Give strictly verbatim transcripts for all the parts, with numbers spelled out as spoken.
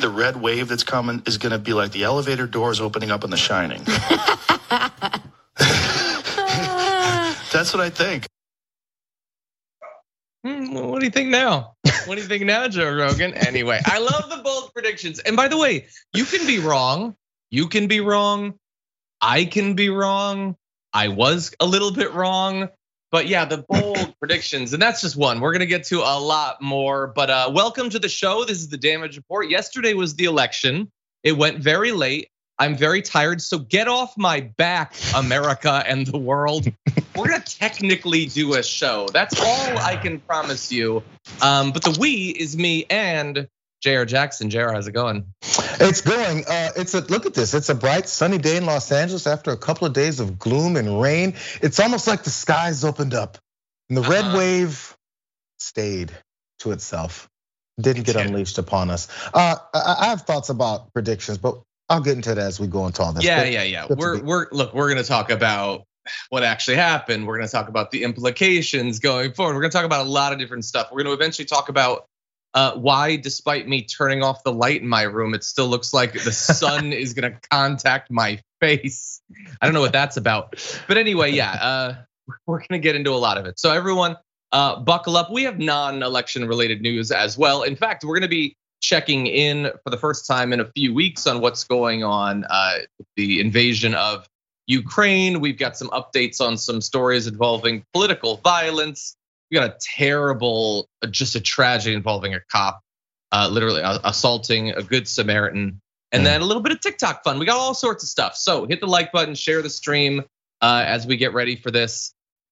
the red wave that's coming is going to be like the elevator doors opening up in The Shining. That's what I think. What do you think now? What do you think now, Joe Rogan? Anyway, I love the bold predictions. And by the way, you can be wrong. You can be wrong. I can be wrong. I was a little bit wrong. But yeah, the bold predictions, and that's just one. We're gonna get to a lot more, but uh, welcome to the show. This is the Damage Report. Yesterday was the election. It went very late. I'm very tired, so get off my back, America and the world. We're gonna technically do a show. That's all I can promise you. Um, but the we is me and J R Jackson. J R, how's it going? It's going. Uh, it's a look at this. It's a bright, sunny day in Los Angeles after a couple of days of gloom and rain. It's almost like the skies opened up, and the uh-huh. red wave stayed to itself. Didn't get unleashed upon us. Uh, I have thoughts about predictions, but I'll get into that as we go into all this. Yeah, yeah, yeah. We're we're look. We're gonna talk about what actually happened. We're gonna talk about the implications going forward. We're gonna talk about a lot of different stuff. We're gonna eventually talk about. Uh, why, despite me turning off the light in my room, it still looks like the sun is gonna contact my face. I don't know what that's about. But anyway, yeah, uh, we're gonna get into a lot of it. So everyone, uh, buckle up. We have non-election related news as well. In fact, we're gonna be checking in for the first time in a few weeks on what's going on, uh, the invasion of Ukraine. We've got some updates on some stories involving political violence. We got a terrible, just a tragedy involving a cop, uh, literally assaulting a good Samaritan, and then a little bit of TikTok fun. We got all sorts of stuff. So hit the like button, share the stream uh, as we get ready for this.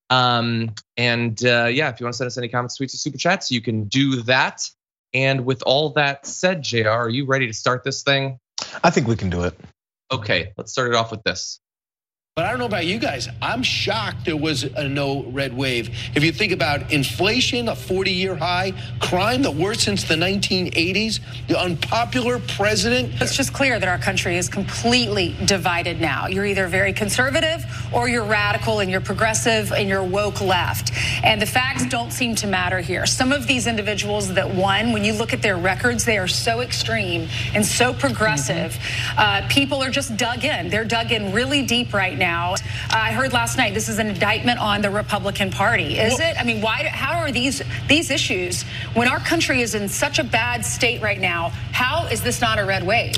Um, and uh, yeah, if you want to send us any comments, tweets, or super chats, you can do that. And with all that said, J R, are you ready to start this thing? I think we can do it. Okay, let's start it off with this. But I don't know about you guys. I'm shocked there was a no red wave. If you think about inflation, a forty year high, crime, the worst since the nineteen eighties, the unpopular president. It's just clear that our country is completely divided now. You're either very conservative or you're radical and you're progressive and you're woke left. And the facts don't seem to matter here. Some of these individuals that won, when you look at their records, they are so extreme and so progressive. Mm-hmm. Uh, people are just dug in. They're dug in really deep right now. Now, I heard last night this is an indictment on the Republican Party. Is it? I mean, why? How are these these issues when our country is in such a bad state right now? How is this not a red wave?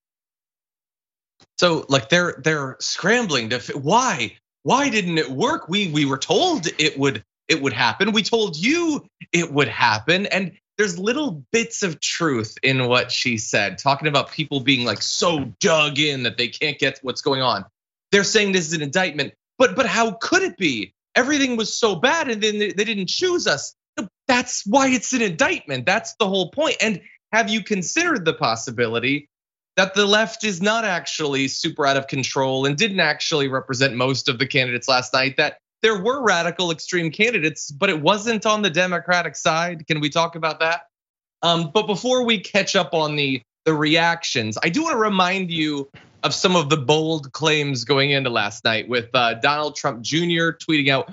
So, like, they're they're scrambling to why why didn't it work? We we were told it would it would happen. We told you it would happen, and there's little bits of truth in what she said, talking about people being like so dug in that they can't get what's going on. They're saying this is an indictment, but but how could it be? Everything was so bad and then they didn't choose us. That's why it's an indictment. That's the whole point. And have you considered the possibility that the left is not actually super out of control and didn't actually represent most of the candidates last night? That there were radical extreme candidates, but it wasn't on the Democratic side. Can we talk about that? Um, but before we catch up on the the reactions, I do want to remind you of some of the bold claims going into last night with Donald Trump Junior tweeting out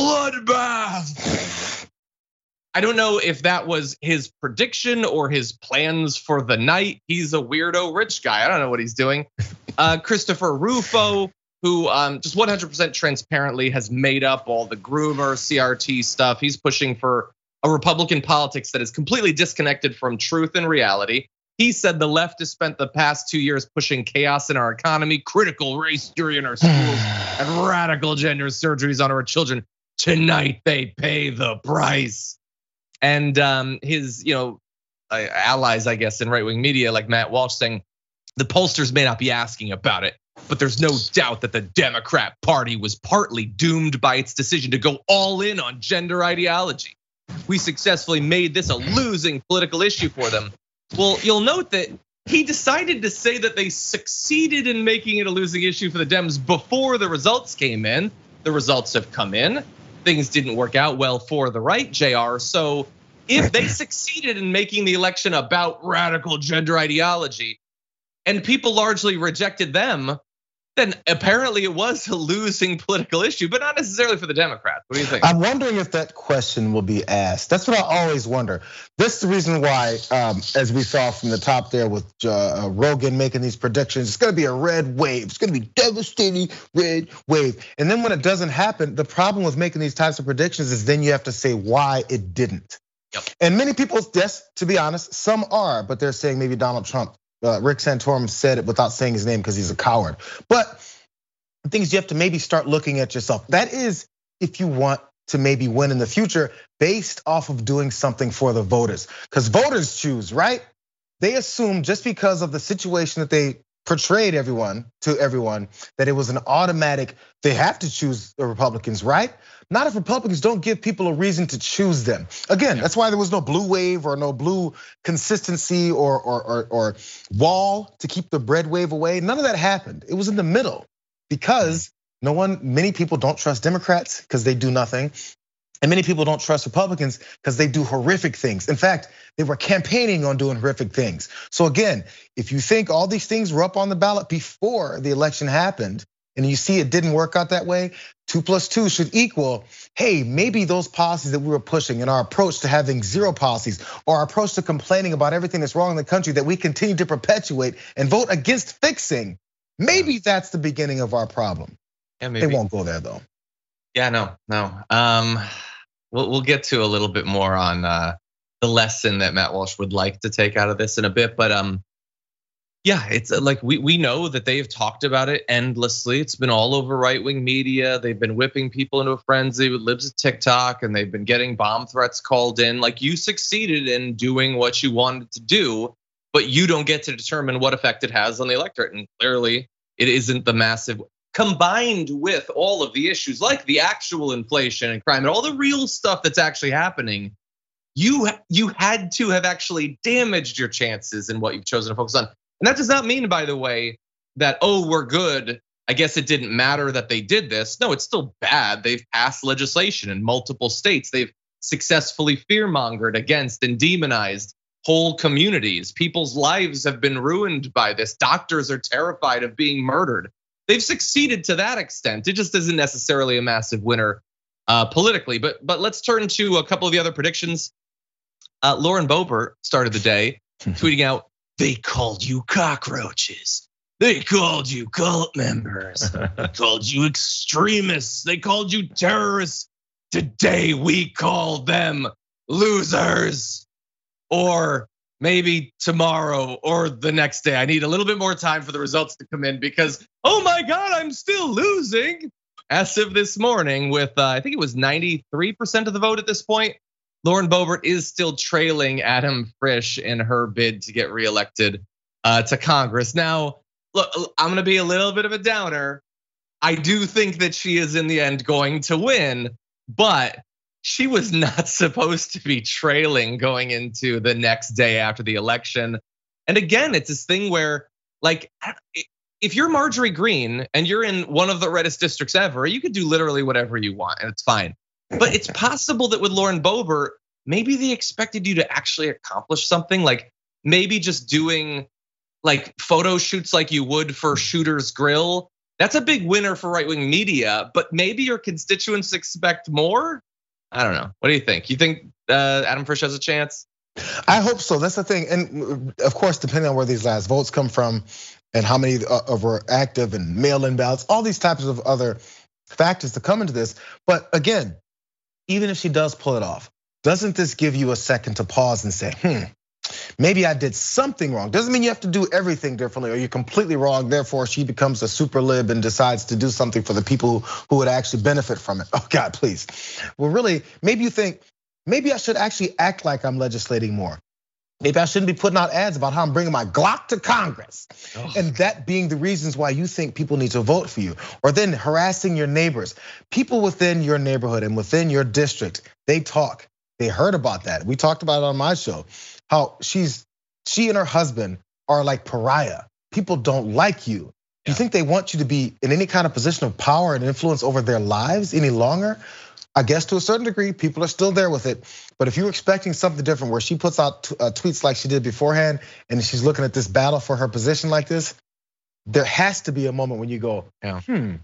bloodbath. I don't know if that was his prediction or his plans for the night. He's a weirdo rich guy. I don't know what he's doing. Uh, Christopher Rufo, who um, just one hundred percent transparently has made up all the groomer C R T stuff. He's pushing for a Republican politics that is completely disconnected from truth and reality. He said the left has spent the past two years pushing chaos in our economy, critical race theory in our schools, and radical gender surgeries on our children. Tonight they pay the price. And his, you know, allies, I guess, in right-wing media like Matt Walsh saying the pollsters may not be asking about it, but there's no doubt that the Democrat Party was partly doomed by its decision to go all in on gender ideology. We successfully made this a losing political issue for them. Well, you'll note that he decided to say that they succeeded in making it a losing issue for the Dems before the results came in. The results have come in. Things didn't work out well for the right, J R. So if they succeeded in making the election about radical gender ideology and people largely rejected them, then apparently it was a losing political issue, but not necessarily for the Democrats. What do you think? I'm wondering if that question will be asked. That's what I always wonder. This is the reason why, um, as we saw from the top there with uh, Rogan making these predictions, it's gonna be a red wave. It's gonna be devastating red wave. And then when it doesn't happen, the problem with making these types of predictions is then you have to say why it didn't. Yep. And many people, yes, to be honest, some are, but they're saying maybe Donald Trump. Uh, Rick Santorum said it without saying his name because he's a coward. But the thing is, you have to maybe start looking at yourself. That is, if you want to maybe win in the future, based off of doing something for the voters. Because voters choose, right? They assume just because of the situation that they portrayed everyone to everyone, that it was an automatic, they have to choose the Republicans, right? Not if Republicans don't give people a reason to choose them. Again, that's why there was no blue wave or no blue consistency or, or, or, or wall to keep the red wave away. None of that happened. It was in the middle because no one, many people don't trust Democrats because they do nothing. And many people don't trust Republicans because they do horrific things. In fact, they were campaigning on doing horrific things. So again, if you think all these things were up on the ballot before the election happened, and you see it didn't work out that way, two plus two should equal, hey, maybe those policies that we were pushing and our approach to having zero policies or our approach to complaining about everything that's wrong in the country that we continue to perpetuate and vote against fixing, maybe that's the beginning of our problem. Yeah, maybe. They won't go there though. Yeah, no, no. Um, we'll we'll get to a little bit more on uh, the lesson that Matt Walsh would like to take out of this in a bit, but um. Yeah, it's like we we know that they've talked about it endlessly. It's been all over right-wing media. They've been whipping people into a frenzy with libs of TikTok, and they've been getting bomb threats called in. Like, you succeeded in doing what you wanted to do, but you don't get to determine what effect it has on the electorate. And clearly, it isn't the massive, combined with all of the issues like the actual inflation and crime and all the real stuff that's actually happening. You you had to have actually damaged your chances in what you've chosen to focus on. And that does not mean, by the way, that, oh, we're good. I guess it didn't matter that they did this. No, it's still bad. They've passed legislation in multiple states. They've successfully fear-mongered against and demonized whole communities. People's lives have been ruined by this. Doctors are terrified of being murdered. They've succeeded to that extent. It just isn't necessarily a massive winner uh, politically. But but let's turn to a couple of the other predictions. Uh, Lauren Boebert started the day tweeting out, "They called you cockroaches. They called you cult members. They called you extremists. They called you terrorists. Today we call them losers." Or maybe tomorrow or the next day. I need a little bit more time for the results to come in because, oh my God, I'm still losing. As of this morning with, uh, I think it was ninety-three percent of the vote at this point, Lauren Boebert is still trailing Adam Frisch in her bid to get reelected to Congress. Now, look, I'm gonna be a little bit of a downer. I do think that she is in the end going to win, but she was not supposed to be trailing going into the next day after the election. And again, it's this thing where, like, if you're Marjorie Greene and you're in one of the reddest districts ever, you could do literally whatever you want and it's fine. But it's possible that with Lauren Boebert, maybe they expected you to actually accomplish something, like maybe just doing like photo shoots like you would for Shooter's Grill. That's a big winner for right-wing media, but maybe your constituents expect more. I don't know. What do you think? You think uh, Adam Frisch has a chance? I hope so. That's the thing. And of course, depending on where these last votes come from and how many of were active and mail-in ballots, all these types of other factors to come into this. But again, even if she does pull it off, doesn't this give you a second to pause and say, hmm, maybe I did something wrong? Doesn't mean you have to do everything differently or you're completely wrong. Therefore, she becomes a super lib and decides to do something for the people who would actually benefit from it. Oh God, please. Well, really, maybe you think, maybe I should actually act like I'm legislating more. Maybe I shouldn't be putting out ads about how I'm bringing my Glock to Congress. Oh. And that being the reasons why you think people need to vote for you. Or then harassing your neighbors. People within your neighborhood and within your district, they talk. They heard about that. We talked about it on my show. How she's, she and her husband are like pariah. People don't like you. Yeah. You think they want you to be in any kind of position of power and influence over their lives any longer? I guess to a certain degree, people are still there with it. But if you're expecting something different where she puts out tweets like she did beforehand and she's looking at this battle for her position like this, there has to be a moment when you go, Yeah. hmm,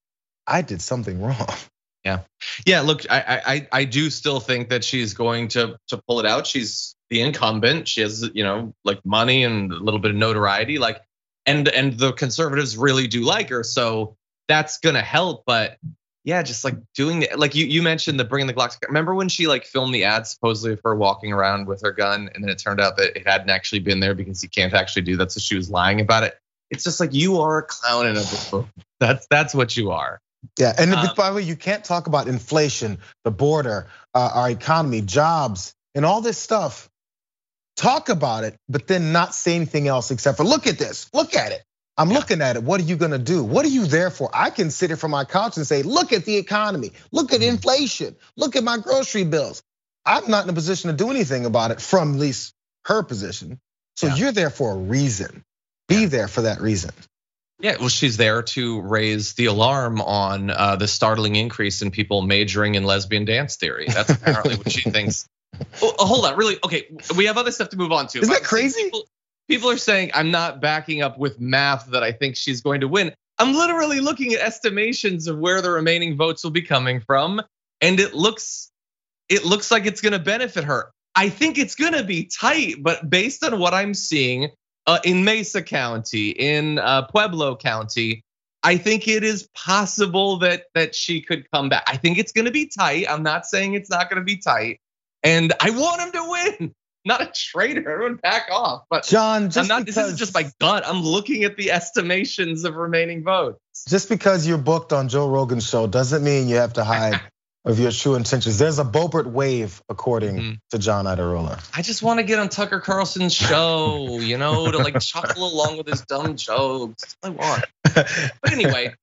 I did something wrong. Yeah, yeah. Look, I, I, I do still think that she's going to to pull it out. She's the incumbent. She has, you know, like money and a little bit of notoriety. Like, and and the conservatives really do like her, so that's gonna help. But yeah, just like doing it, like you you mentioned the bringing the Glocks. Remember when she like filmed the ad supposedly of her walking around with her gun, and then it turned out that it hadn't actually been there because you can't actually do that, so she was lying about it. It's just like you are a clown in a book. That's that's what you are. Yeah, and Um, by the way, you can't talk about inflation, the border, uh, our economy, jobs, and all this stuff. Talk about it, but then not say anything else except for look at this, look at it. I'm Yeah. looking at it. What are you gonna do? What are you there for? I can sit here from my couch and say, look at the economy, look at inflation, look at my grocery bills. I'm not in a position to do anything about it from at least her position. So Yeah. you're there for a reason. Be there for that reason. Yeah, well, she's there to raise the alarm on uh, the startling increase in people majoring in lesbian dance theory. That's apparently what she thinks. Oh, hold on, really? Okay, we have other stuff to move on to. Isn't that But crazy? People, people are saying I'm not backing up with math that I think she's going to win. I'm literally looking at estimations of where the remaining votes will be coming from, and it looks, it looks like it's going to benefit her. I think it's going to be tight, but based on what I'm seeing. Uh, in Mesa County, in uh, Pueblo County, I think it is possible that that she could come back. I think it's going to be tight. I'm not saying it's not going to be tight, and I want him to win. Not a traitor. Everyone back off. But John, just I'm not. because, This is just my gut. I'm looking at the estimations of remaining votes. Just because you're booked on Joe Rogan's show doesn't mean you have to hide of your true intentions. There's a Boebert wave, according mm-hmm. to John Iadarola. I just want to get on Tucker Carlson's show, you know, to like chuckle along with his dumb jokes. That's all I want. But anyway,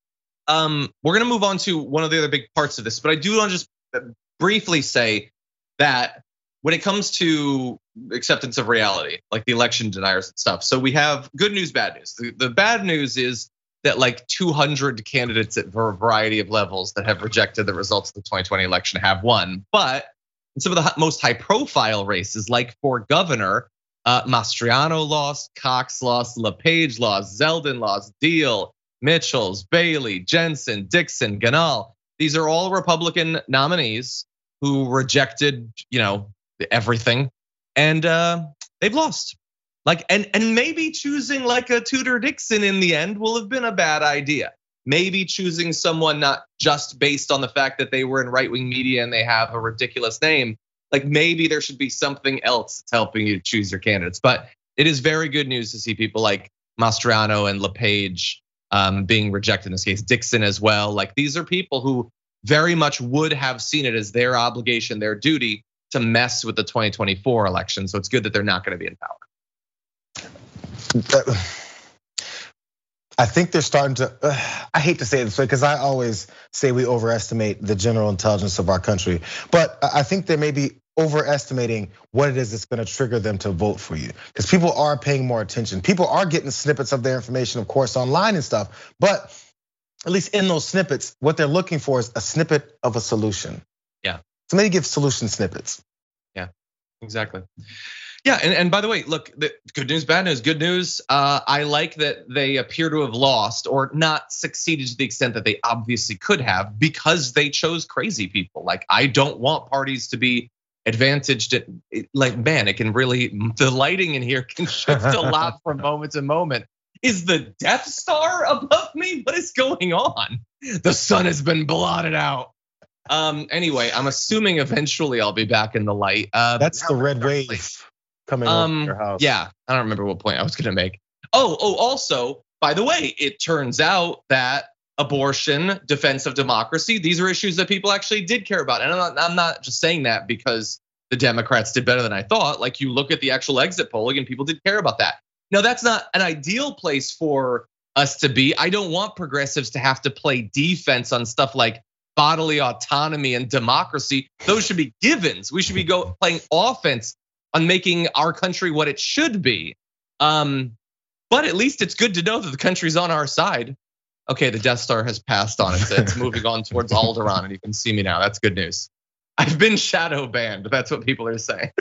um, we're gonna move on to one of the other big parts of this. But I do want to just briefly say that when it comes to acceptance of reality, like the election deniers and stuff. So we have good news, bad news. The, the bad news is that like two hundred candidates at a variety of levels that have rejected the results of the twenty twenty election have won. But in some of the most high profile races, like for governor, uh, Mastriano lost, Cox lost, LePage lost, Zeldin lost, Deal, Mitchells, Bailey, Jensen, Dixon, Ganal. These are all Republican nominees who rejected, you know, everything, and uh, they've lost. Like, and and maybe choosing like a Tudor Dixon in the end will have been a bad idea. Maybe choosing someone not just based on the fact that they were in right-wing media and they have a ridiculous name. Like maybe there should be something else that's helping you choose your candidates. But it is very good news to see people like Mastriano and LePage um, being rejected in this case, Dixon as well. Like these are people who very much would have seen it as their obligation, their duty to mess with the twenty twenty-four election. So it's good that they're not going to be in power. I think they're starting to, uh, I hate to say it this way because I always say we overestimate the general intelligence of our country, but I think they may be overestimating what it is that's gonna trigger them to vote for you. Because people are paying more attention. People are getting snippets of their information, of course, online and stuff, but at least in those snippets, what they're looking for is a snippet of a solution. Yeah. So maybe give solution snippets. Yeah, exactly. Yeah, and, and by the way, look, the good news, bad news. Good news, uh, I like that they appear to have lost or not succeeded to the extent that they obviously could have because they chose crazy people. Like I don't want parties to be advantaged at, like man, it can really, the lighting in here can shift a lot from moment to moment. Is the Death Star above me? What is going on? The sun has been blotted out. Um, anyway, I'm assuming eventually I'll be back in the light. Uh, That's the red wave. Place. Coming um, over your house. Yeah, I don't remember what point I was gonna make. Oh, oh, also, by the way, it turns out that abortion, defense of democracy, these are issues that people actually did care about. And I'm not, I'm not just saying that because the Democrats did better than I thought. Like you look at the actual exit polling and people did care about that. Now, that's not an ideal place for us to be. I don't want progressives to have to play defense on stuff like bodily autonomy and democracy. Those should be givens. We should be go playing offense on making our country what it should be. Um, but at least it's good to know that the country's on our side. Okay, the Death Star has passed on. It's, it's moving on towards Alderaan, and you can see me now. That's good news. I've been shadow banned. That's what people are saying.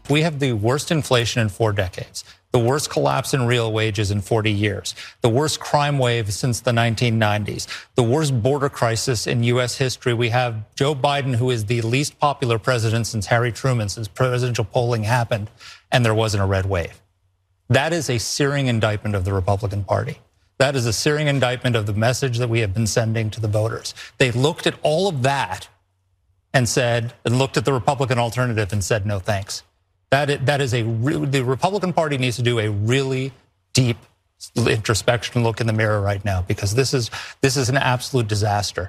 We have the worst inflation in four decades, the worst collapse in real wages in forty years, the worst crime wave since the nineteen nineties, the worst border crisis in U S history. We have Joe Biden, who is the least popular president since Harry Truman, since presidential polling happened, and there wasn't a red wave. That is a searing indictment of the Republican Party. That is a searing indictment of the message that we have been sending to the voters. They looked at all of that and said, and looked at the Republican alternative and said, no thanks. That is, that is a, the Republican Party needs to do a really deep introspection look in the mirror right now, because this is, this is an absolute disaster.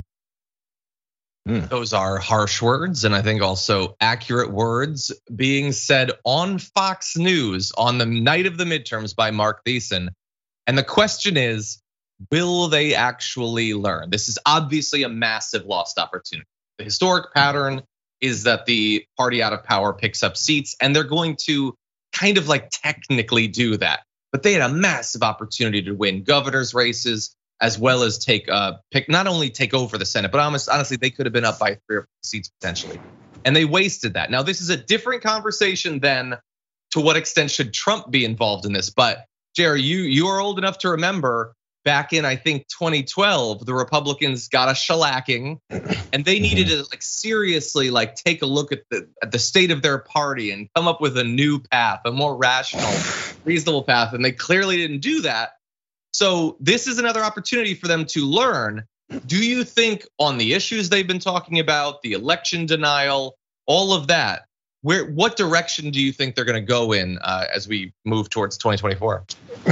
Mm. Those are harsh words, and I think also accurate words being said on Fox News on the night of the midterms by Mark Thiessen. And the question is, will they actually learn? This is obviously a massive lost opportunity. The historic pattern is that the party out of power picks up seats, and they're going to kind of like technically do that. But they had a massive opportunity to win governor's races, as well as take uh pick not only take over the Senate, but almost honestly they could have been up by three or four seats potentially, and they wasted that. Now this is a different conversation than to what extent should Trump be involved in this. But Jerry, you you are old enough to remember back in I think twenty twelve, the Republicans got a shellacking, and they needed to like seriously like take a look at the at the state of their party and come up with a new path, a more rational, reasonable path, and they clearly didn't do that. So this is another opportunity for them to learn. Do you think on the issues they've been talking about, the election denial, all of that, where what direction do you think they're going to go in uh, as we move towards twenty twenty-four?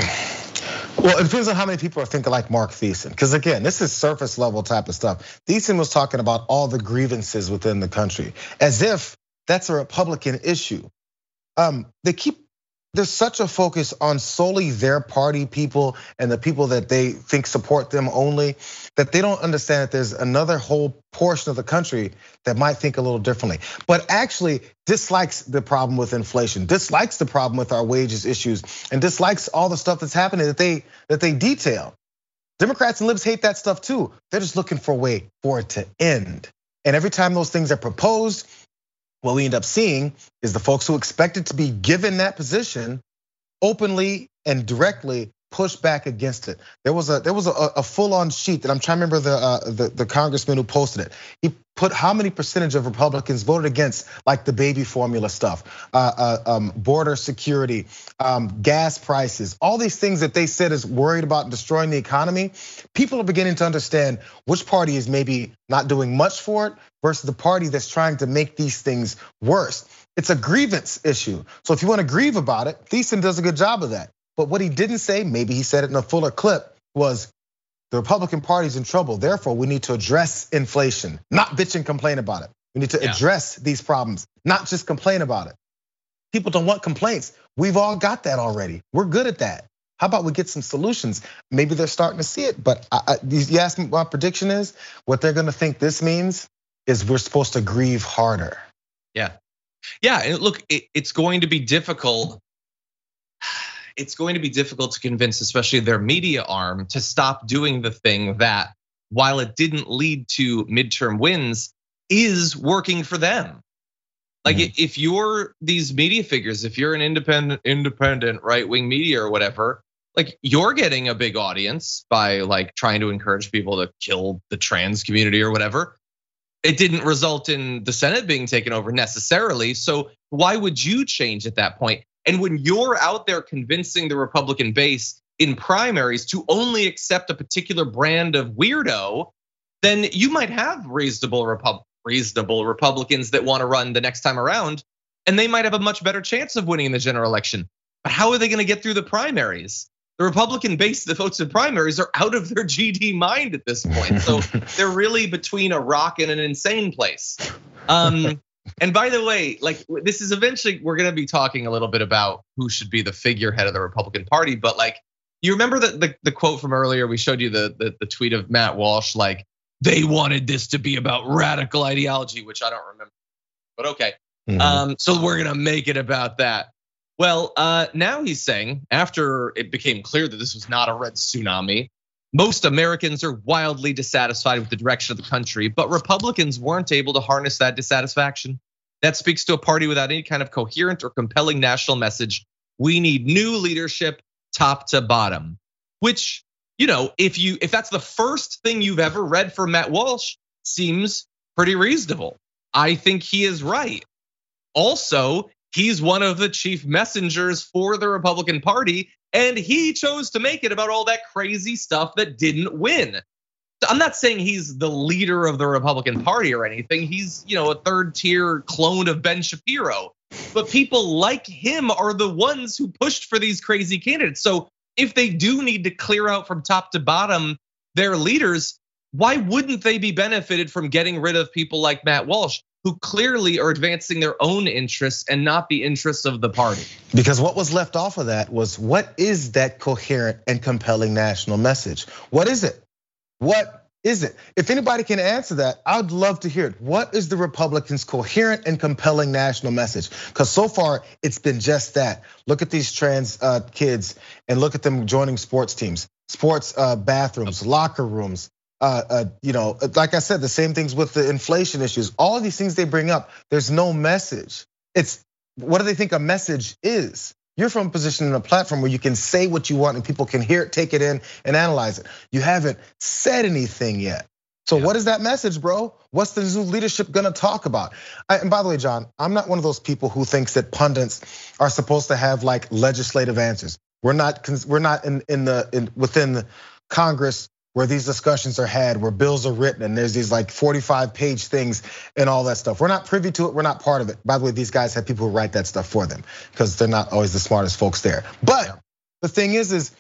Well, it depends on how many people are thinking like Mark Thiessen. Because again, this is surface level type of stuff. Thiessen was talking about all the grievances within the country, as if that's a Republican issue. Um, they keep, there's such a focus on solely their party people and the people that they think support them only, that they don't understand that there's another whole portion of the country that might think a little differently, but actually dislikes the problem with inflation, dislikes the problem with our wages issues, and dislikes all the stuff that's happening that they that they detail. Democrats and libs hate that stuff too. They're just looking for a way for it to end. And every time those things are proposed, what we end up seeing is the folks who expected to be given that position openly and directly push back against it. There was a there was a, a full-on sheet that I'm trying to remember the, uh, the the congressman who posted it. He put how many percentage of Republicans voted against like the baby formula stuff, uh, uh, um, border security, um, gas prices, all these things that they said is worried about destroying the economy. People are beginning to understand which party is maybe not doing much for it versus the party that's trying to make these things worse. It's a grievance issue. So if you want to grieve about it, Thiessen does a good job of that. But what he didn't say, maybe he said it in a fuller clip, was the Republican Party's in trouble. Therefore, we need to address inflation, not bitch and complain about it. We need to yeah. address these problems, not just complain about it. People don't want complaints. We've all got that already. We're good at that. How about we get some solutions? Maybe they're starting to see it, but I, I, you ask me what my prediction is, what they're gonna think this means is we're supposed to grieve harder. Yeah, yeah, and look, it, it's going to be difficult. It's going to be difficult to convince, especially their media arm, to stop doing the thing that, while it didn't lead to midterm wins, is working for them. Like mm-hmm. if you're these media figures, if you're an independent, independent right-wing media or whatever, like you're getting a big audience by like trying to encourage people to kill the trans community or whatever. It didn't result in the Senate being taken over necessarily. So why would you change at that point? And when you're out there convincing the Republican base in primaries to only accept a particular brand of weirdo, then you might have reasonable Repub- reasonable Republicans that want to run the next time around, and they might have a much better chance of winning the general election. But how are they going to get through the primaries? The Republican base that votes in primaries are out of their G D mind at this point. So they're really between a rock and an insane place. Um, And by the way, like this is eventually, we're gonna be talking a little bit about who should be the figurehead of the Republican Party. But like, you remember the the, the quote from earlier? We showed you the, the the tweet of Matt Walsh, like they wanted this to be about radical ideology, which I don't remember. But okay, mm-hmm. um, so we're gonna make it about that. Well, uh, now he's saying after it became clear that this was not a red tsunami, most Americans are wildly dissatisfied with the direction of the country, but Republicans weren't able to harness that dissatisfaction. That speaks to a party without any kind of coherent or compelling national message. We need new leadership, top to bottom. Which, you know, if you if that's the first thing you've ever read from Matt Walsh, seems pretty reasonable. I think he is right. Also, he's one of the chief messengers for the Republican Party, and he chose to make it about all that crazy stuff that didn't win. I'm not saying he's the leader of the Republican Party or anything. He's, you know, a third tier clone of Ben Shapiro. But people like him are the ones who pushed for these crazy candidates. So if they do need to clear out from top to bottom their leaders, why wouldn't they be benefited from getting rid of people like Matt Walsh, who clearly are advancing their own interests and not the interests of the party? Because what was left off of that was, what is that coherent and compelling national message? What is it? What is it? If anybody can answer that, I'd love to hear it. What is the Republicans' coherent and compelling national message? Because so far it's been just that. Look at these trans kids and look at them joining sports teams, sports bathrooms, locker rooms. Uh, uh, you know, like I said, the same things with the inflation issues. All of these things they bring up, there's no message. It's, what do they think a message is? You're from a position in a platform where you can say what you want and people can hear it, take it in, and analyze it. You haven't said anything yet. So yeah. What is that message, bro? What's the new leadership gonna talk about? And by the way, John, I'm not one of those people who thinks that pundits are supposed to have like legislative answers. We're not, we're not in, in the in, within the Congress where these discussions are had, where bills are written, and there's these like forty-five page things and all that stuff. We're not privy to it, we're not part of it. By the way, these guys have people who write that stuff for them because they're not always the smartest folks there. But yeah. The thing is, is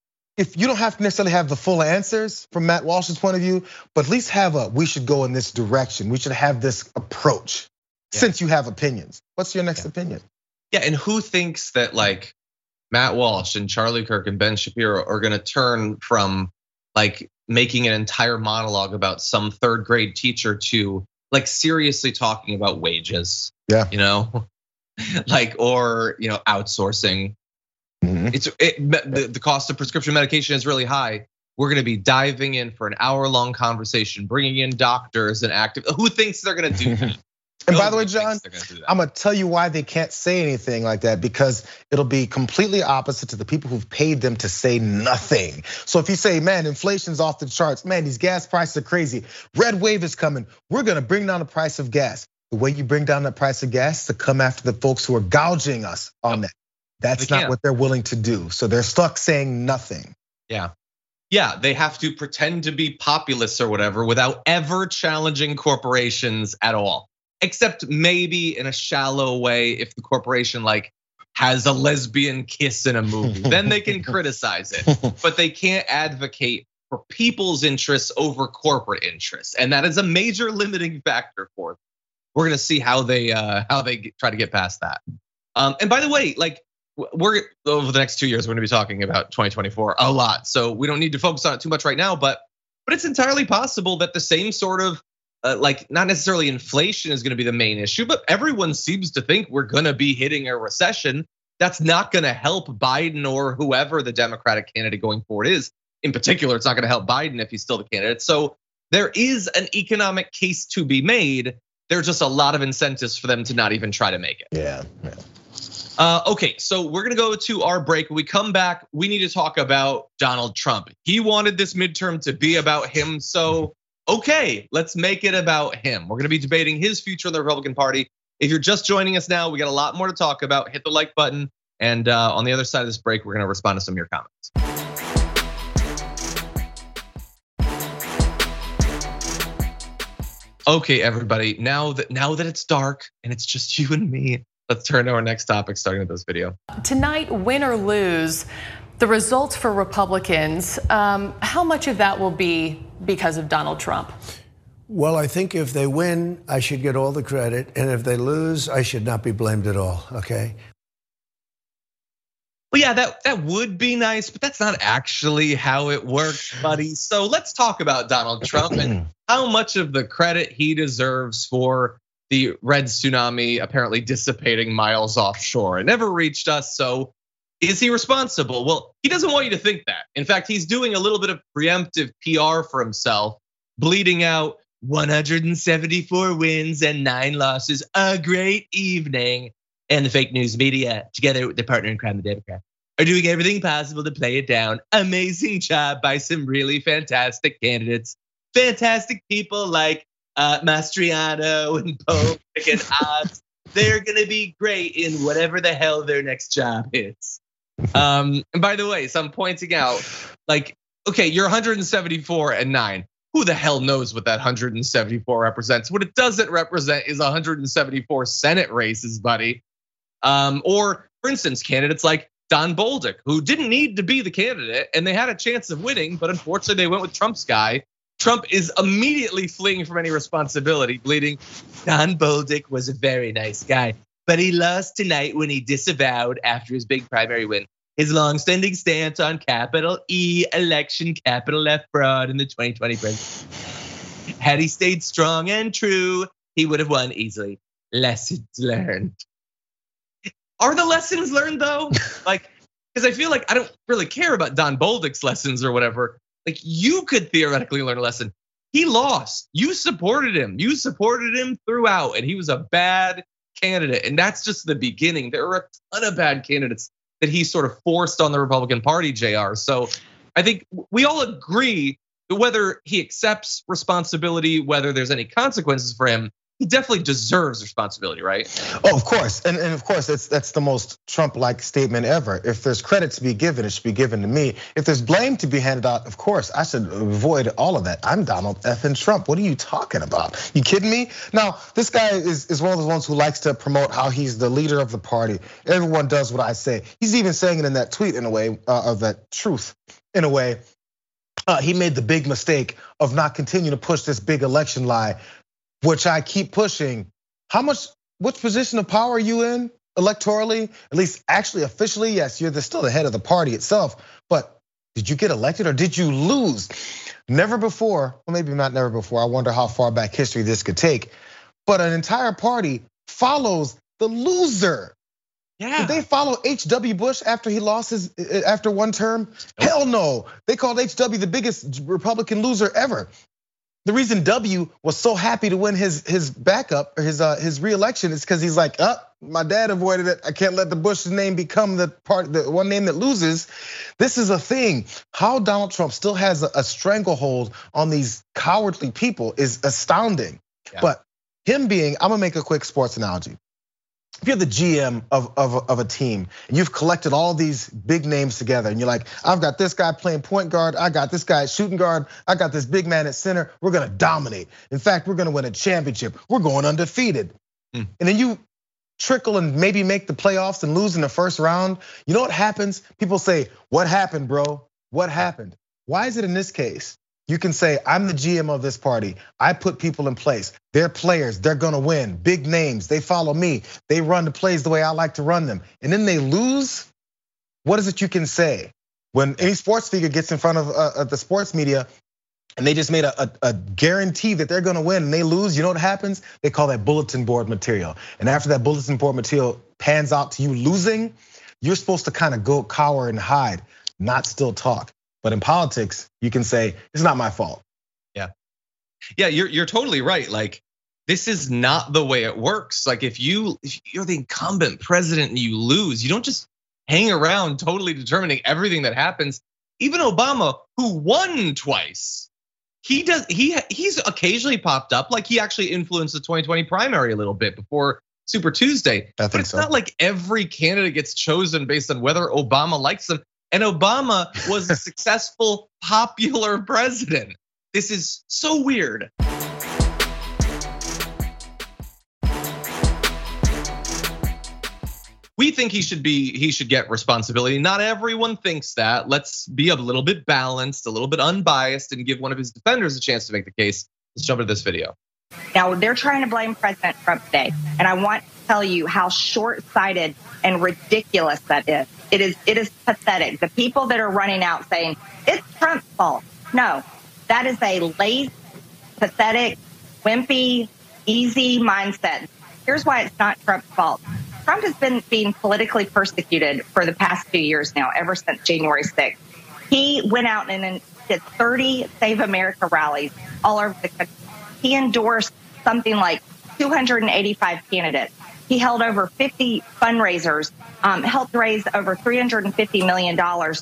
if you don't have to necessarily have the full answers from Matt Walsh's point of view, but at least have a, we should go in this direction, we should have this approach, yeah. Since you have opinions. What's your next yeah. opinion? Yeah, and who thinks that like Matt Walsh and Charlie Kirk and Ben Shapiro are gonna turn from like making an entire monologue about some third grade teacher to like seriously talking about wages, yeah, you know, like, or, you know, outsourcing. Mm-hmm. It's it, the, the cost of prescription medication is really high. We're gonna be diving in for an hour long conversation, bringing in doctors and active. Who thinks they're gonna do that? And by the way, John, I'm gonna tell you why they can't say anything like that, because it'll be completely opposite to the people who've paid them to say nothing. So if you say, man, inflation's off the charts, man, these gas prices are crazy, red wave is coming, we're gonna bring down the price of gas. The way you bring down the price of gas is to come after the folks who are gouging us on that. That's not what they're willing to do. So they're stuck saying nothing. Yeah. Yeah, they have to pretend to be populists or whatever without ever challenging corporations at all. Except maybe in a shallow way, if the corporation like has a lesbian kiss in a movie, then they can criticize it. But they can't advocate for people's interests over corporate interests, and that is a major limiting factor for them. We're gonna see how they uh, how they try to get past that. Um, and by the way, like we're over the next two years, we're gonna be talking about twenty twenty-four a lot, so we don't need to focus on it too much right now. But but it's entirely possible that the same sort of Uh, like not necessarily inflation is going to be the main issue, but everyone seems to think we're going to be hitting a recession. That's not going to help Biden or whoever the Democratic candidate going forward is. In particular, it's not going to help Biden if he's still the candidate. So there is an economic case to be made. There's just a lot of incentives for them to not even try to make it. Yeah. yeah. Uh, okay, so we're gonna go to our break. When we come back, we need to talk about Donald Trump. He wanted this midterm to be about him, so okay, let's make it about him. We're gonna be debating his future in the Republican Party. If you're just joining us now, we got a lot more to talk about. Hit the like button. And on the other side of this break, we're gonna respond to some of your comments. Okay, everybody, now that now that it's dark and it's just you and me, let's turn to our next topic, starting with this video. Tonight, win or lose, the results for Republicans, um, how much of that will be because of Donald Trump? Well, I think if they win, I should get all the credit. And if they lose, I should not be blamed at all, okay? Well, yeah, that, that would be nice, but that's not actually how it works, buddy. So let's talk about Donald Trump and how much of the credit he deserves for the red tsunami apparently dissipating miles offshore. It never reached us, so is he responsible? Well, he doesn't want you to think that. In fact, he's doing a little bit of preemptive P R for himself, bleeding out one hundred seventy-four wins and nine losses, a great evening. And the fake news media, together with their partner in crime, the Democrats, are doing everything possible to play it down. Amazing job by some really fantastic candidates. Fantastic people like uh, Mastriano and Pope and Oz. They're gonna be great in whatever the hell their next job is. Um, and by the way, so I'm pointing out, like, okay, you're one hundred seventy-four and nine. Who the hell knows what that one hundred seventy-four represents? What it doesn't represent is one hundred seventy-four Senate races, buddy. Um, or, for instance, candidates like Don Bolduc, who didn't need to be the candidate, and they had a chance of winning, but unfortunately they went with Trump's guy. Trump is immediately fleeing from any responsibility, bleeding. Don Bolduc was a very nice guy, but he lost tonight when he disavowed, after his big primary win, his longstanding stance on capital E election, capital F fraud in the twenty twenty presidency. Had he stayed strong and true, he would have won easily. Lessons learned. Are the lessons learned though? Like, because I feel like I don't really care about Don Bolduc's lessons or whatever. Like, you could theoretically learn a lesson. He lost. You supported him. You supported him throughout, and he was a bad candidate. And that's just the beginning. There are a ton of bad candidates that he sort of forced on the Republican Party, J R. So I think we all agree that whether he accepts responsibility, whether there's any consequences for him, he definitely deserves responsibility, right? Oh, of course, and, and of course, that's that's the most Trump-like statement ever. If there's credit to be given, it should be given to me. If there's blame to be handed out, of course, I should avoid all of that. I'm Donald effing Trump. What are you talking about? You kidding me? Now, this guy is, is one of those ones who likes to promote how he's the leader of the party. Everyone does what I say. He's even saying it in that tweet in a way, uh, of that truth in a way. Uh, he made the big mistake of not continuing to push this big election lie, which I keep pushing. How much, which position of power are you in electorally? At least actually officially, yes, you're the, still the head of the party itself. But did you get elected or did you lose? Never before, well maybe not never before, I wonder how far back history this could take. But an entire party follows the loser. Yeah. Did they follow H W Bush after he lost his, after one term? Nope. Hell no, they called H W the biggest Republican loser ever. The reason W was so happy to win his his backup or his uh, his reelection is because he's like, oh, my dad avoided it. I can't let the Bush's name become the part, the one name that loses. This is a thing. How Donald Trump still has a, a stranglehold on these cowardly people is astounding. Yeah. But him being, I'm gonna make a quick sports analogy. If you're the G M of, of, of a team and you've collected all these big names together and you're like, I've got this guy playing point guard, I got this guy shooting guard, I got this big man at center, we're gonna dominate. In fact, we're gonna win a championship, we're going undefeated. Mm. And then you trickle and maybe make the playoffs and lose in the first round. You know what happens? People say, what happened, bro? What happened? Why is it in this case? You can say, I'm the G M of this party. I put people in place. They're players, they're gonna win. Big names, they follow me. They run the plays the way I like to run them. And then they lose, what is it you can say? When any sports figure gets in front of uh, the sports media and they just made a, a, a guarantee that they're gonna win and they lose, you know what happens? They call that bulletin board material. And after that bulletin board material pans out to you losing, you're supposed to kind of go cower and hide, not still talk. But in politics, you can say, it's not my fault. Yeah, yeah, you're you're totally right. Like, this is not the way it works. Like, if you if you're the incumbent president and you lose, you don't just hang around totally determining everything that happens. Even Obama, who won twice, he does he he's occasionally popped up. Like, he actually influenced the twenty twenty primary a little bit before Super Tuesday. I think but it's so. Not like every candidate gets chosen based on whether Obama likes them. And Obama was a successful, popular president. This is so weird. We think he should be, he should get responsibility. Not everyone thinks that. Let's be a little bit balanced, a little bit unbiased, and give one of his defenders a chance to make the case. Let's jump into this video. Now, they're trying to blame President Trump today. And I want to tell you how short-sighted and ridiculous that is. It is it is pathetic. The people that are running out saying, it's Trump's fault. No, that is a late, pathetic, wimpy, easy mindset. Here's why it's not Trump's fault. Trump has been being politically persecuted for the past few years now, ever since January sixth. He went out and did thirty Save America rallies all over the country. he endorsed something like two hundred eighty-five candidates. He held over fifty fundraisers, um, helped raise over three hundred fifty million dollars.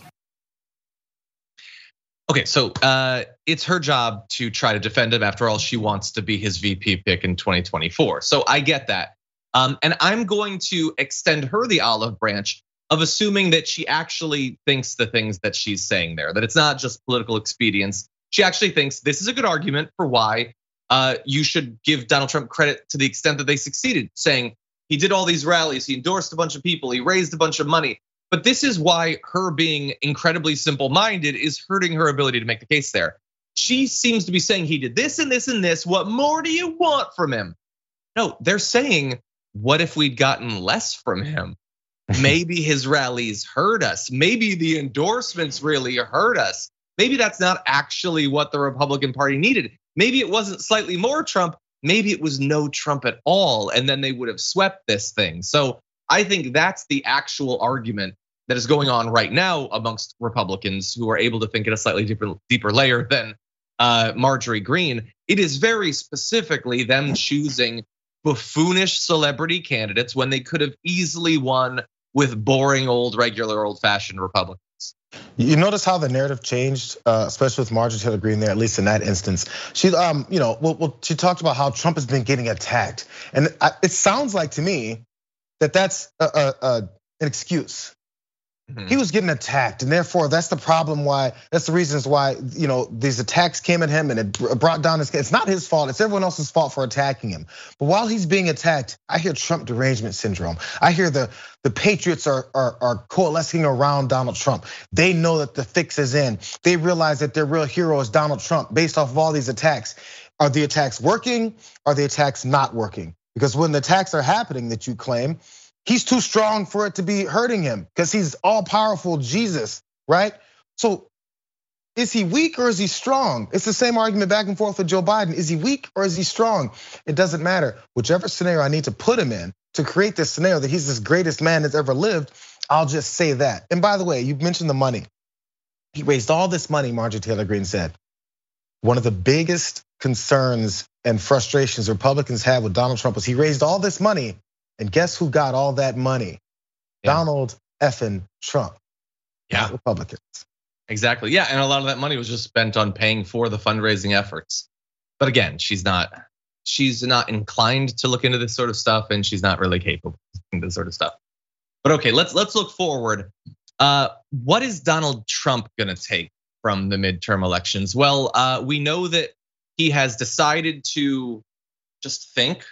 Okay, so uh, it's her job to try to defend him. After all, she wants to be his V P pick in twenty twenty-four. So I get that. Um, and I'm going to extend her the olive branch of assuming that she actually thinks the things that she's saying there, that it's not just political expedience. She actually thinks this is a good argument for why uh, you should give Donald Trump credit to the extent that they succeeded, saying he did all these rallies, he endorsed a bunch of people, he raised a bunch of money. But this is why her being incredibly simple-minded is hurting her ability to make the case there. She seems to be saying he did this and this and this. What more do you want from him? No, they're saying, what if we'd gotten less from him? Maybe his rallies hurt us. Maybe the endorsements really hurt us. Maybe that's not actually what the Republican Party needed. Maybe it wasn't slightly more Trump. Maybe it was no Trump at all. And then they would have swept this thing. So I think that's the actual argument that is going on right now amongst Republicans who are able to think at a slightly deeper, deeper layer than Marjorie Greene. It is very specifically them choosing buffoonish celebrity candidates when they could have easily won with boring old regular old fashioned Republicans. You notice how the narrative changed, uh, especially with Marjorie Taylor Greene there, at least in that instance. She, um, you know, well, well, she talked about how Trump has been getting attacked, and it sounds like to me that that's a, a, a, an excuse. Mm-hmm. He was getting attacked, and therefore that's the problem. Why? That's the reasons why you know these attacks came at him, and it brought down his. It's not his fault. It's everyone else's fault for attacking him. But while he's being attacked, I hear Trump derangement syndrome. I hear the the patriots are are, are coalescing around Donald Trump. They know that the fix is in. They realize that their real hero is Donald Trump. Based off of all these attacks, are the attacks working? Are the attacks not working? Because when the attacks are happening that you claim, he's too strong for it to be hurting him because he's all powerful Jesus, right? So is he weak or is he strong? It's the same argument back and forth with Joe Biden. Is he weak or is he strong? It doesn't matter. Whichever scenario I need to put him in to create this scenario that he's the greatest man that's ever lived, I'll just say that. And by the way, you mentioned the money. He raised all this money, Marjorie Taylor Greene said. One of the biggest concerns and frustrations Republicans had with Donald Trump was he raised all this money. And guess who got all that money? Yeah. Donald effing Trump. Yeah, Republicans. Exactly. Yeah, and a lot of that money was just spent on paying for the fundraising efforts. But again, she's not she's not inclined to look into this sort of stuff, and she's not really capable of doing this sort of stuff. But okay, let's let's look forward. Uh, what is Donald Trump gonna take from the midterm elections? Well, uh, we know that he has decided to just think,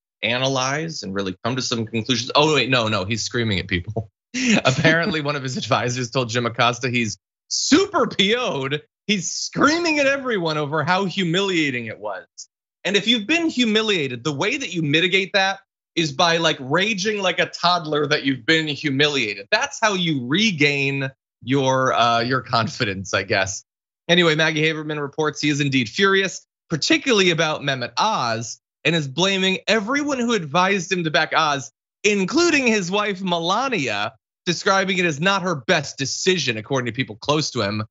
analyze, and really come to some conclusions. Oh wait, no, no, he's screaming at people. Apparently one of his advisors told Jim Acosta he's super P O'd. He's screaming at everyone over how humiliating it was. And if you've been humiliated, the way that you mitigate that is by like raging like a toddler that you've been humiliated. That's how you regain your uh, your confidence, I guess. Anyway, Maggie Haberman reports he is indeed furious, particularly about Mehmet Oz, and is blaming everyone who advised him to back Oz, including his wife Melania, describing it as not her best decision, according to people close to him.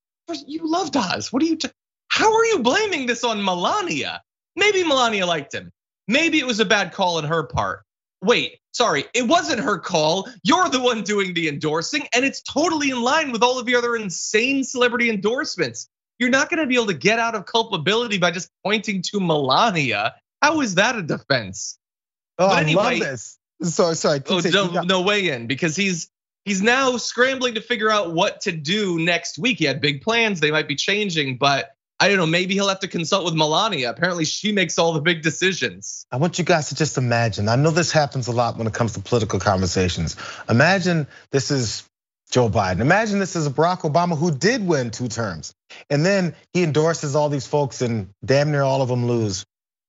You loved Oz. What are you? T- How are you blaming this on Melania? Maybe Melania liked him. Maybe it was a bad call on her part. Wait, sorry, it wasn't her call. You're the one doing the endorsing, and it's totally in line with all of your other insane celebrity endorsements. You're not gonna be able to get out of culpability by just pointing to Melania. How is that a defense? Oh, but I anyway, love this. Sorry, sorry. Oh, no, no way in, because he's he's now scrambling to figure out what to do next week. He had big plans, they might be changing, but I don't know, maybe he'll have to consult with Melania. Apparently she makes all the big decisions. I want you guys to just imagine, I know this happens a lot when it comes to political conversations. Imagine this is Joe Biden. Imagine this is Barack Obama who did win two terms. And then he endorses all these folks and damn near all of them lose.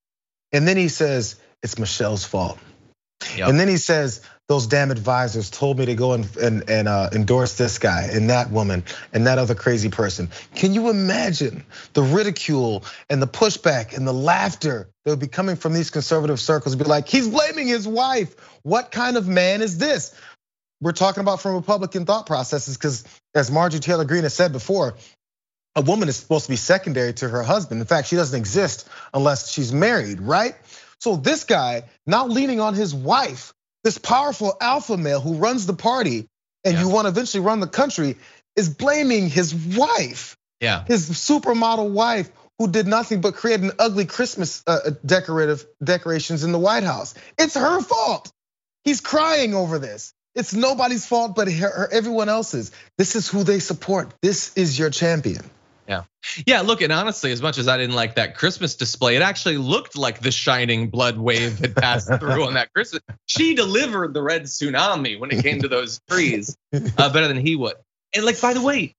And then he says, it's Michelle's fault. Yep. And then he says, those damn advisors told me to go and, and, and uh, endorse this guy and that woman and that other crazy person. Can you imagine the ridicule and the pushback and the laughter that would be coming from these conservative circles? Be like, he's blaming his wife. What kind of man is this? We're talking about from Republican thought processes, because as Marjorie Taylor Greene has said before, a woman is supposed to be secondary to her husband. In fact, she doesn't exist unless she's married, right? So this guy now leaning on his wife, this powerful alpha male who runs the party and yeah. you want to eventually run the country, is blaming his wife, yeah, his supermodel wife, who did nothing but create an ugly Christmas decorative decorations in the White House. It's her fault. He's crying over this. It's nobody's fault but her, everyone else's. This is who they support. This is your champion. Yeah, yeah. Look, and honestly, as much as I didn't like that Christmas display, it actually looked like the shining blood wave had passed through on that Christmas. She delivered the red tsunami when it came to those trees, uh, better than he would. And like, by the way,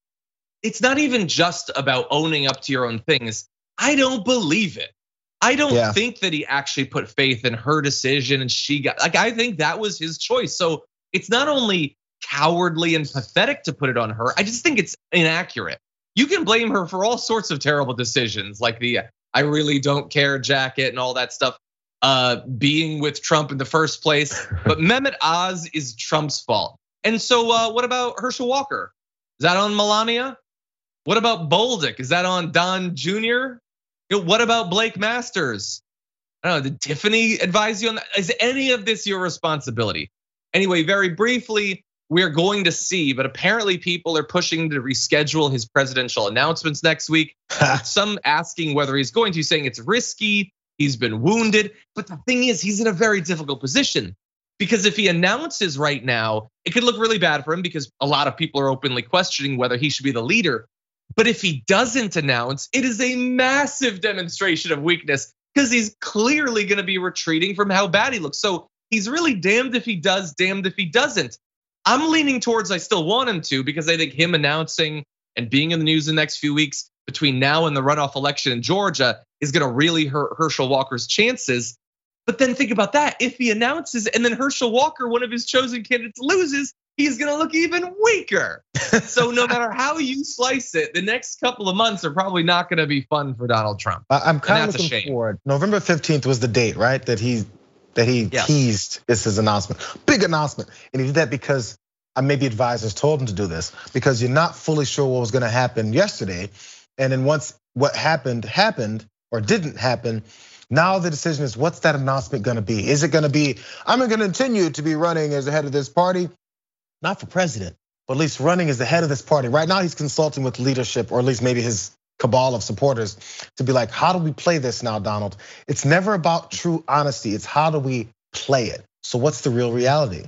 it's not even just about owning up to your own things. I don't believe it. I don't yeah. think that he actually put faith in her decision and she got, like, I think that was his choice. So it's not only cowardly and pathetic to put it on her, I just think it's inaccurate. You can blame her for all sorts of terrible decisions, like the I really don't care jacket and all that stuff, uh, being with Trump in the first place. But Mehmet Oz is Trump's fault. And so uh, what about Herschel Walker? Is that on Melania? What about Bolduc? Is that on Don Junior? You know, what about Blake Masters? I don't know, did Tiffany advise you on that? Is any of this your responsibility? Anyway, very briefly, we're going to see, but apparently people are pushing to reschedule his presidential announcements next week. Some asking whether he's going to, saying it's risky, he's been wounded. But the thing is, he's in a very difficult position because if he announces right now, it could look really bad for him because a lot of people are openly questioning whether he should be the leader. But if he doesn't announce, it is a massive demonstration of weakness because he's clearly gonna be retreating from how bad he looks. So he's really damned if he does, damned if he doesn't. I'm leaning towards I still want him to because I think him announcing and being in the news the next few weeks between now and the runoff election in Georgia is gonna really hurt Herschel Walker's chances. But then think about that. If he announces and then Herschel Walker, one of his chosen candidates, loses, he's gonna look even weaker. So no matter how you slice it, the next couple of months are probably not gonna be fun for Donald Trump. I'm kind of looking forward. November fifteenth was the date, right? That he that he yeah. teased this his announcement. Big announcement. And he did that because maybe advisors told him to do this because you're not fully sure what was gonna happen yesterday. And then once what happened happened or didn't happen, now the decision is what's that announcement gonna be? Is it gonna be, I'm gonna continue to be running as the head of this party? Not for president, but at least running as the head of this party. Right now he's consulting with leadership or at least maybe his cabal of supporters to be like, how do we play this now, Donald? It's never about true honesty, it's how do we play it? So what's the real reality?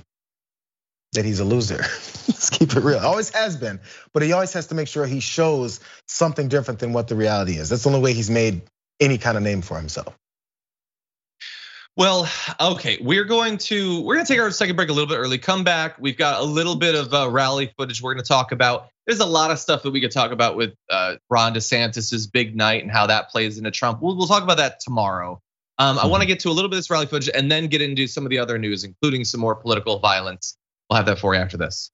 That he's a loser. Let's keep it real. Always has been, but he always has to make sure he shows something different than what the reality is. That's the only way he's made any kind of name for himself. Well, okay, we're going to we're gonna take our second break a little bit early. Come back. We've got a little bit of rally footage we're gonna talk about. There's a lot of stuff that we could talk about with Ron DeSantis's big night and how that plays into Trump. We'll, we'll talk about that tomorrow. Um, I want to get to a little bit of this rally footage and then get into some of the other news, including some more political violence. We'll have that for you after this.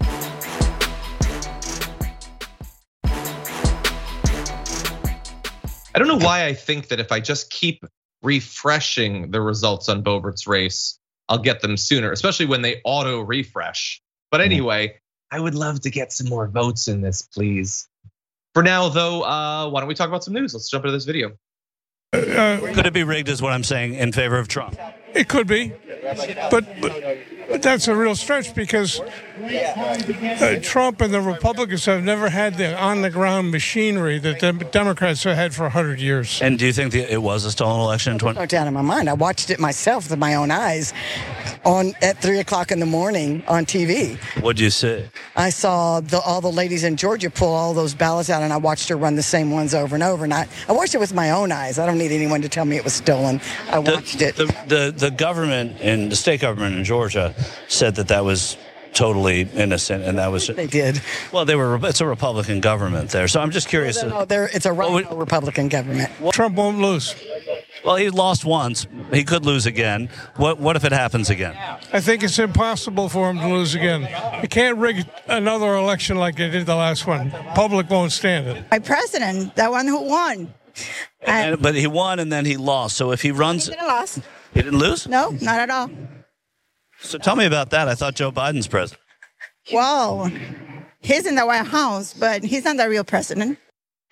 I don't know why I think that if I just keep refreshing the results on Boebert's race, I'll get them sooner, especially when they auto refresh. But anyway, I would love to get some more votes in this, please. For now, though, uh, why don't we talk about some news? Let's jump into this video. Uh, could it be rigged, is what I'm saying, in favor of Trump? It could be, but, but, but that's a real stretch because uh, Trump and the Republicans have never had the on-the-ground machinery that the Democrats have had for one hundred years. And do you think that it was a stolen election in twenty? No doubt in my mind. I watched it myself with my own eyes on at three o'clock in the morning on T V. What did you see? I saw the, all the ladies in Georgia pull all those ballots out, and I watched her run the same ones over and over. And I, I watched it with my own eyes. I don't need anyone to tell me it was stolen. I watched the, it. The, the, the government and the state government in Georgia said that that was totally innocent, and that was they did. Well, they were. It's a Republican government there, so I'm just curious. No, no, no it's a well, we, Republican government. Well, Trump won't lose. Well, he lost once. He could lose again. What What if it happens again? I think it's impossible for him to lose again. You can't rig another election like they did the last one. Public won't stand it. My president, that one who won. And, but he won and then he lost. So if he runs, he didn't lose. He didn't lose? No, not at all. So tell me about that. I thought Joe Biden's president. Well, he's in the White House, but he's not the real president.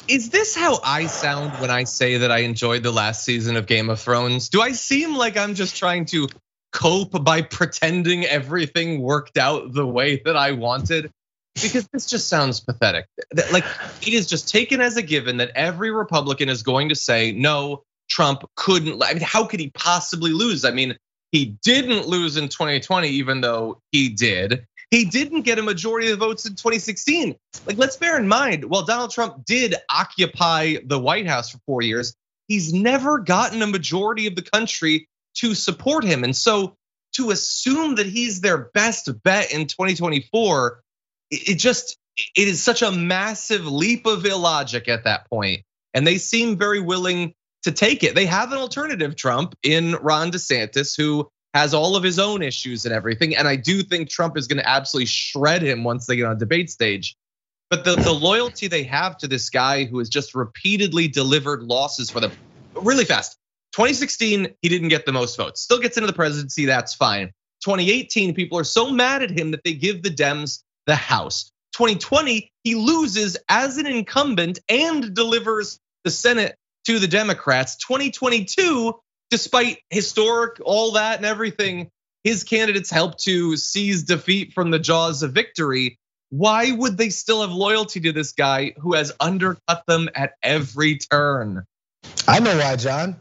Is this how I sound when I say that I enjoyed the last season of Game of Thrones? Do I seem like I'm just trying to cope by pretending everything worked out the way that I wanted? Because this just sounds pathetic. Like, it is just taken as a given that every Republican is going to say, no, Trump couldn't. I mean, how could he possibly lose? I mean, he didn't lose in twenty twenty, even though he did. He didn't get a majority of the votes in twenty sixteen. Like, let's bear in mind, while Donald Trump did occupy the White House for four years, he's never gotten a majority of the country to support him. And so to assume that he's their best bet in twenty twenty-four, it just, it is such a massive leap of illogic at that point. And they seem very willing to take it. They have an alternative Trump in Ron DeSantis, who has all of his own issues and everything. And I do think Trump is gonna absolutely shred him once they get on a debate stage. But the, the loyalty they have to this guy who has just repeatedly delivered losses for them really fast. twenty sixteen, he didn't get the most votes. Still gets into the presidency, that's fine. twenty eighteen, people are so mad at him that they give the Dems the House. twenty twenty, he loses as an incumbent and delivers the Senate to the Democrats. twenty twenty-two, despite historic, all that and everything, his candidates helped to seize defeat from the jaws of victory. Why would they still have loyalty to this guy who has undercut them at every turn? I know why, John.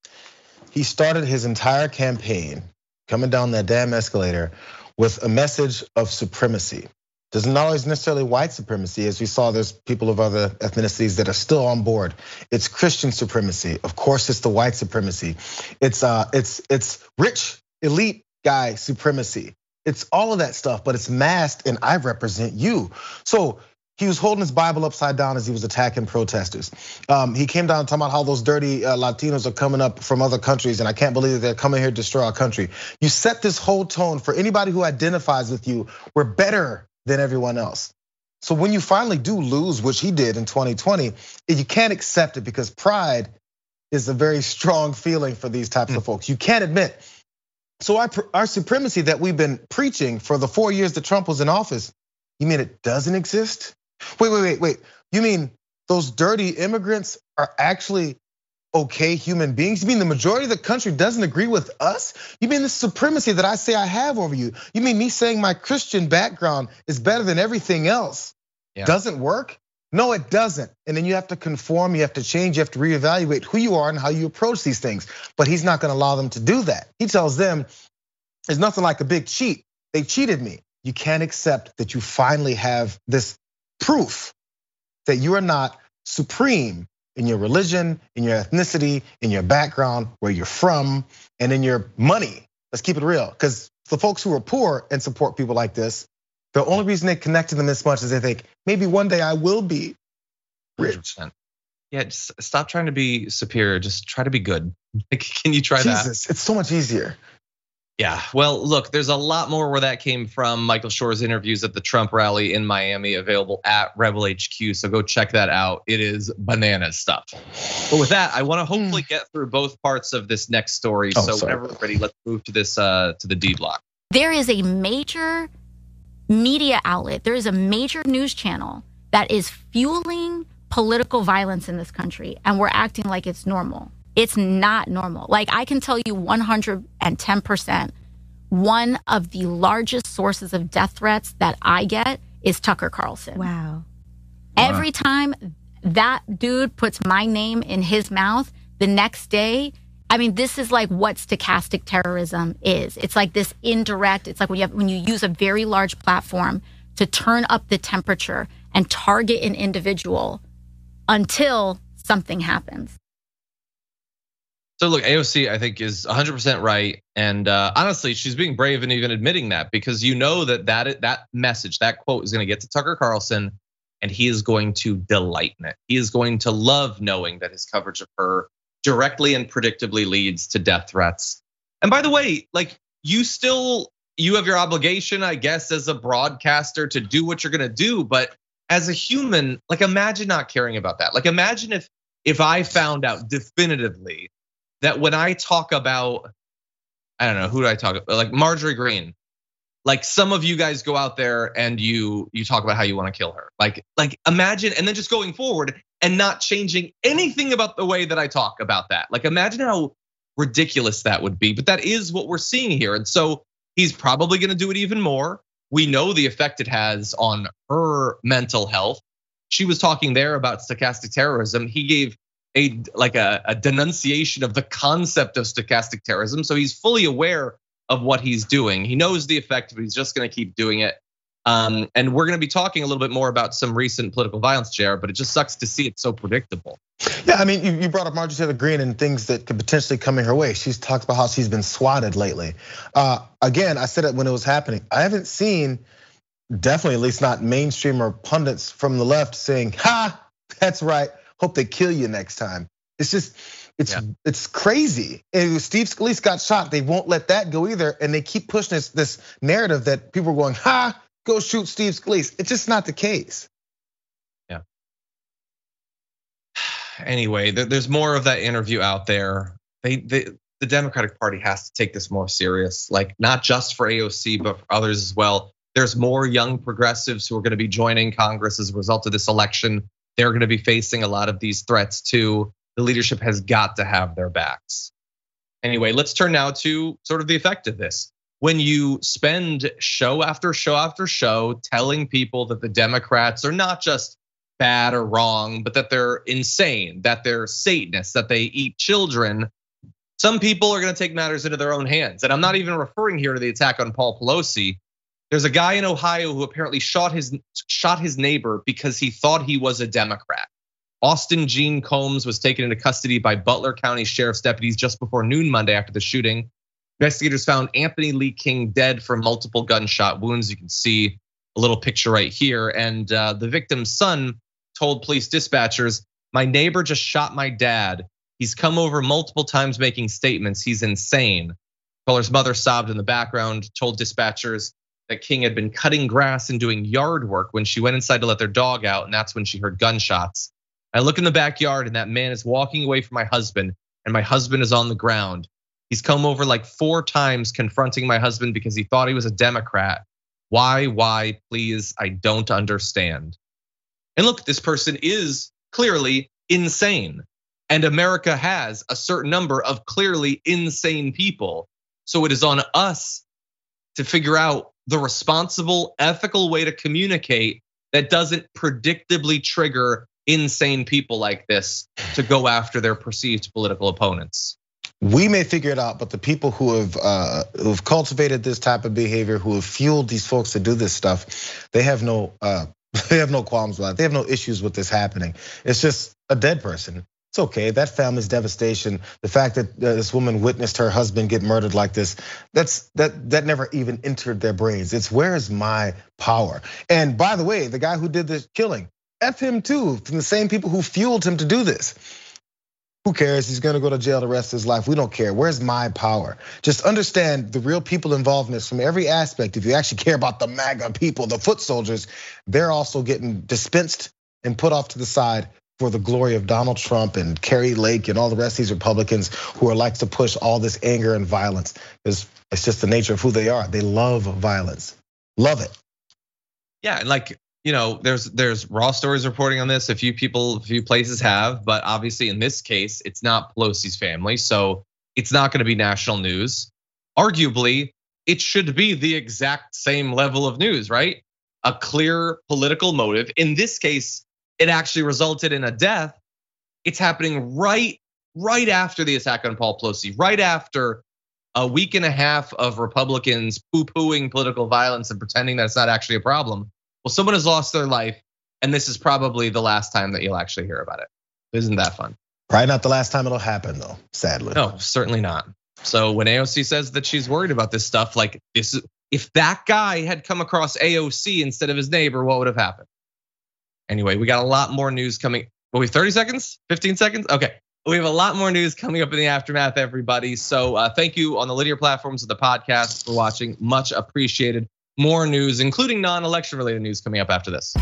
He started his entire campaign coming down that damn escalator with a message of supremacy. Doesn't not always necessarily white supremacy, as we saw there's people of other ethnicities that are still on board. It's Christian supremacy. Of course, it's the white supremacy. It's uh, it's it's rich elite guy supremacy. It's all of that stuff, but it's masked, and I represent you. So he was holding his Bible upside down as he was attacking protesters. Um, he came down talking about how those dirty Latinos are coming up from other countries, and I can't believe that they're coming here to destroy our country. You set this whole tone for anybody who identifies with you. We're better than everyone else. So when you finally do lose, which he did in twenty twenty, you can't accept it because pride is a very strong feeling for these types of folks. You can't admit. So our, our supremacy that we've been preaching for the four years that Trump was in office, you mean it doesn't exist? Wait, wait, wait, wait. You mean those dirty immigrants are actually okay human beings? You mean the majority of the country doesn't agree with us? You mean the supremacy that I say I have over you? You mean me saying my Christian background is better than everything else yeah. doesn't work? No, it doesn't. And then you have to conform, you have to change, you have to reevaluate who you are and how you approach these things. But he's not gonna allow them to do that. He tells them, there's nothing like a big cheat. They cheated me. You can't accept that you finally have this proof that you are not supreme in your religion, in your ethnicity, in your background, where you're from, and in your money. Let's keep it real, because the folks who are poor and support people like this, the only reason they connect to them this much is they think, maybe one day I will be rich. one hundred percent. Yeah, just stop trying to be superior, just try to be good. Can you try Jesus, that? Jesus, it's so much easier. Yeah, well, look, there's a lot more where that came from. Michael Shor's interviews at the Trump rally in Miami, available at Rebel H Q. So go check that out. It is bananas stuff. But with that, I want to hopefully get through both parts of this next story. Oh, so sorry. whenever we're ready, let's move to this uh, to the D block. There is a major media outlet. There is a major news channel that is fueling political violence in this country, and we're acting like it's normal. It's not normal. Like, I can tell you one hundred ten percent, one of the largest sources of death threats that I get is Tucker Carlson. Wow. Every time that dude puts my name in his mouth, the next day, I mean, this is like what stochastic terrorism is. It's like this indirect, it's like when you have, when you use a very large platform to turn up the temperature and target an individual until something happens. So look, A O C I think is one hundred percent right, and honestly, she's being brave in even admitting that, because you know that that that message, that quote, is going to get to Tucker Carlson, and he is going to delight in it. He is going to love knowing that his coverage of her directly and predictably leads to death threats. And by the way, like, you still you have your obligation, I guess, as a broadcaster to do what you're going to do, but as a human, like, imagine not caring about that. Like, imagine if if I found out definitively that when I talk about, I don't know, who do I talk about? Like Marjorie Greene. Like, some of you guys go out there and you you talk about how you want to kill her. Like, like imagine, and then just going forward, and not changing anything about the way that I talk about that. Like, imagine how ridiculous that would be, but that is what we're seeing here. And so he's probably gonna do it even more. We know the effect it has on her mental health. She was talking there about stochastic terrorism. He gave a like a, a denunciation of the concept of stochastic terrorism. So he's fully aware of what he's doing. He knows the effect, but he's just gonna keep doing it. Um, and we're gonna be talking a little bit more about some recent political violence, Jared, but it just sucks to see it so predictable. Yeah, I mean, you brought up Marjorie Taylor Greene and things that could potentially come in her way. She's talked about how she's been swatted lately. Uh, again, I said it when it was happening. I haven't seen, definitely at least not mainstream or pundits from the left saying, ha, that's right, hope they kill you next time. It's just, it's yeah. it's crazy. And Steve Scalise got shot, they won't let that go either. And they keep pushing this, this narrative that people are going, ha, go shoot Steve Scalise. It's just not the case. Yeah. Anyway, there's more of that interview out there. They, they, the Democratic Party has to take this more serious, like not just for A O C, but for others as well. There's more young progressives who are gonna be joining Congress as a result of this election. They're gonna be facing a lot of these threats too. The leadership has got to have their backs. Anyway, let's turn now to sort of the effect of this. When you spend show after show after show telling people that the Democrats are not just bad or wrong, but that they're insane, that they're Satanists, that they eat children, some people are gonna take matters into their own hands. And I'm not even referring here to the attack on Paul Pelosi. There's a guy in Ohio who apparently shot his shot his neighbor because he thought he was a Democrat. Austin Gene Combs was taken into custody by Butler County Sheriff's deputies just before noon Monday after the shooting. Investigators found Anthony Lee King dead from multiple gunshot wounds. You can see a little picture right here. And the victim's son told police dispatchers, "My neighbor just shot my dad. He's come over multiple times making statements. He's insane." Caller's mother sobbed in the background, told dispatchers that King had been cutting grass and doing yard work when she went inside to let their dog out, and that's when she heard gunshots. "I look in the backyard and that man is walking away from my husband, and my husband is on the ground. He's come over like four times confronting my husband because he thought he was a Democrat. Why, why, please, I don't understand." And look, this person is clearly insane. And America has a certain number of clearly insane people. So it is on us to figure out the responsible, ethical way to communicate that doesn't predictably trigger insane people like this to go after their perceived political opponents. We may figure it out, but the people who have uh, who've cultivated this type of behavior, who have fueled these folks to do this stuff, they have no uh, they have no qualms with it. They have no issues with this happening. It's just a dead person. It's okay. That family's devastation, the fact that this woman witnessed her husband get murdered like this, that's that that never even entered their brains. It's where is my power? And by the way, the guy who did this killing, F him too, from the same people who fueled him to do this. Who cares? He's gonna go to jail the rest of his life. We don't care. Where's my power? Just understand the real people involved in this from every aspect. If you actually care about the MAGA people, the foot soldiers, they're also getting dispensed and put off to the side for the glory of Donald Trump and Carrie Lake and all the rest of these Republicans who are like to push all this anger and violence, because it's just the nature of who they are. They love violence, love it. Yeah, and like, you know, there's there's raw stories reporting on this. A few people, a few places have, but obviously in this case, it's not Pelosi's family, so it's not gonna be national news. Arguably, it should be the exact same level of news, right? A clear political motive. In this case, it actually resulted in a death. It's happening right, right after the attack on Paul Pelosi, right after a week and a half of Republicans poo-pooing political violence and pretending that it's not actually a problem. Well, someone has lost their life, and this is probably the last time that you'll actually hear about it. Isn't that fun? Probably not the last time it'll happen, though, sadly. No, certainly not. So when A O C says that she's worried about this stuff, like this, if that guy had come across A O C instead of his neighbor, what would have happened? Anyway, we got a lot more news coming. Will we thirty seconds, fifteen seconds? Okay, we have a lot more news coming up in the aftermath, everybody. So uh, thank you on the linear platforms of the podcast for watching. Much appreciated. More news, including non-election related news, coming up after this.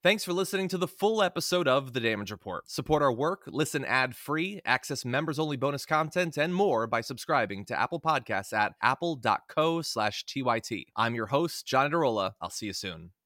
Thanks for listening to the full episode of The Damage Report. Support our work, listen ad-free, access members-only bonus content, and more by subscribing to Apple Podcasts at apple.co slash TYT. I'm your host, John Adarola. I'll see you soon.